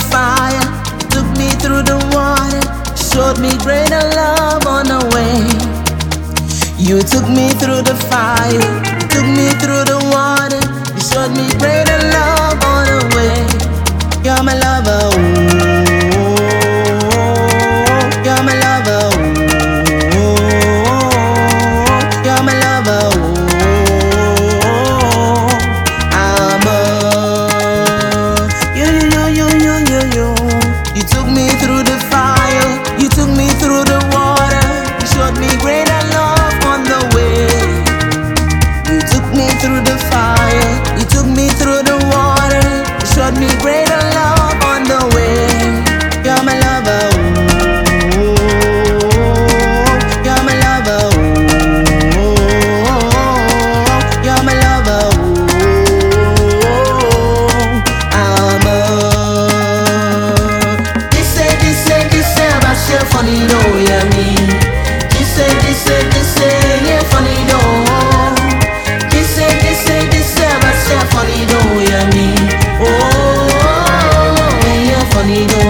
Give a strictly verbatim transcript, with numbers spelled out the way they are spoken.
fire, took me through the water, showed me greater love on the way. You took me through the fire, took me through the water, you showed me greater love on the way. You're my lover, ooh. You're my lover, ooh. You're my lover, ooh. I'm a you, you, you, you, you, you. You took me through the fire, you took me through the water, you showed me greater love on the way. You took me through the fire, you took me through the water, you showed me greater love on the way. You're my lover, ooh. You're my lover, ooh. You're my lover, ooh. I'm a this say, this say, this say about your funny though, yeah me. This say, this say, this say, yeah funny though. This say, this say, this say about your funny though, yeah me. Oh, yeah funny though.